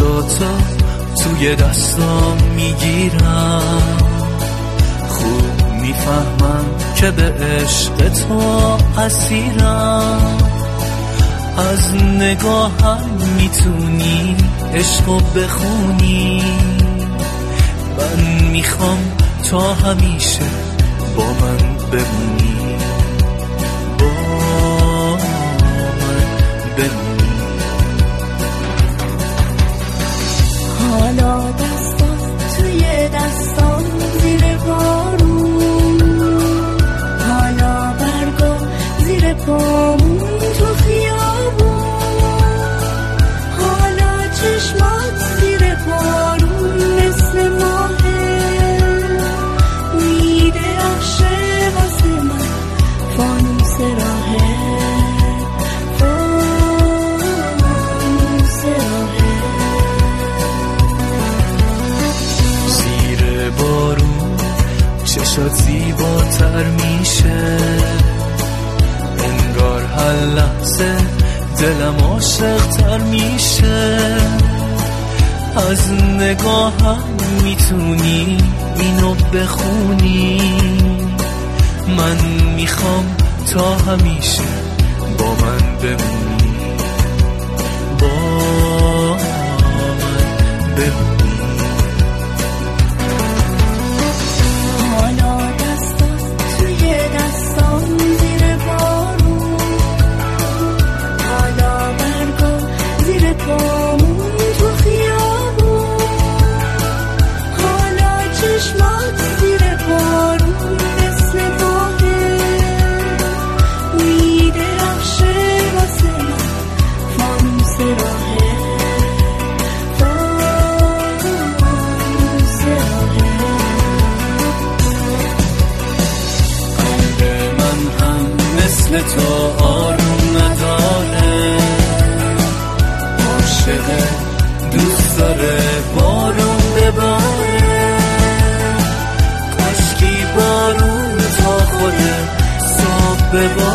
عکساتو توی دستام میگیرم، خوب میفهمم که به عشق تو اسیرم. از نگاهم میتونی عشقو بخونی، من میخوام تا همیشه با من بمونی، با من بمونی. حالا دستات توی دستام زیر بارون، حالا برگا زیر پامون تو خیابون، حالا چشمات زیر بارون مثل ماهه، میدرخشه واسه من فانوس راهه، فانوس راهه. زیر بارون چشات زیباتر میشه، انگار هر لحظه دلم عاشق‌تر میشه. از نگاهم میتونی اینو بخونی، من میخوام تا همیشه با من بمونی، با من بمونی. حالا دستات توی دستام زیر بارون، حالا برگا زیر پامون تو خیابون، حالا چشمات زیر بارون مثل ماهه، میدرخشه واسه من فانوس راهه، فانوس راهه. قلب من هم مثل تو آروم نداره، عاشق دوست داره بارون بباره، کاشکی بارون تا خود صبح بباره.